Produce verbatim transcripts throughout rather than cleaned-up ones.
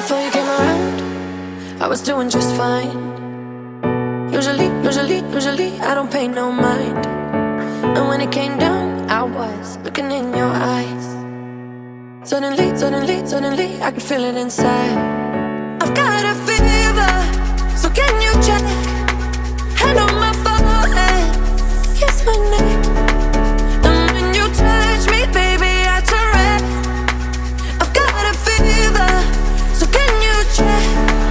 Before you came around, I was doing just fine. Usually, usually, usually I don't pay no mind. And when it came down, I was looking in your eyes. Suddenly, suddenly, suddenly I could feel it inside. I've got a fever, so can you check? Hand on my forehead, kiss my neck. And when you touch me, baby, I turn red. I've got a fever, so can you check?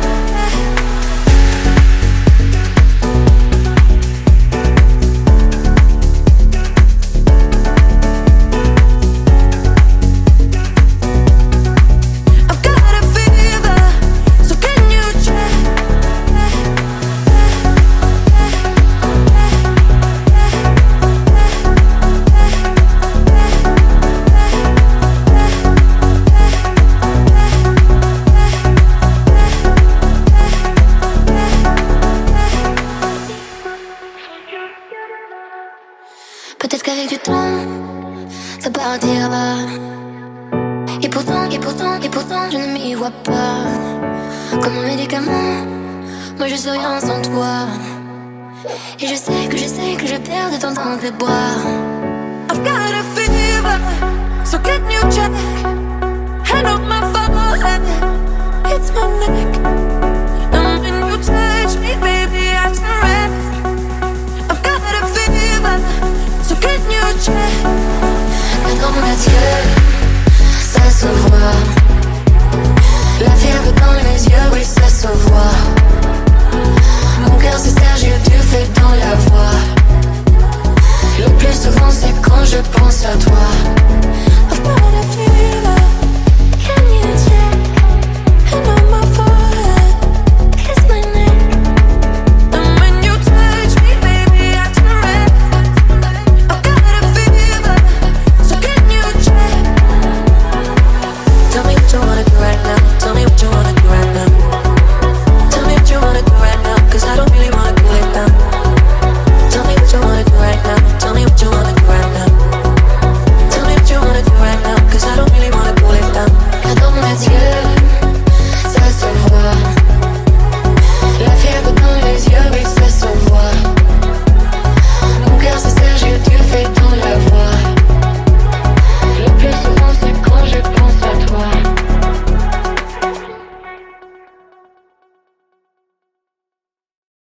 Peut-être qu'avec du temps, ça partira. Et pourtant, et pourtant, et pourtant, je ne m'y vois pas. Comme un médicament, moi je suis rien sans toi. Et je sais que je sais que je perds de ton temps que de boire. I've got a fever, so can you check? Hand on my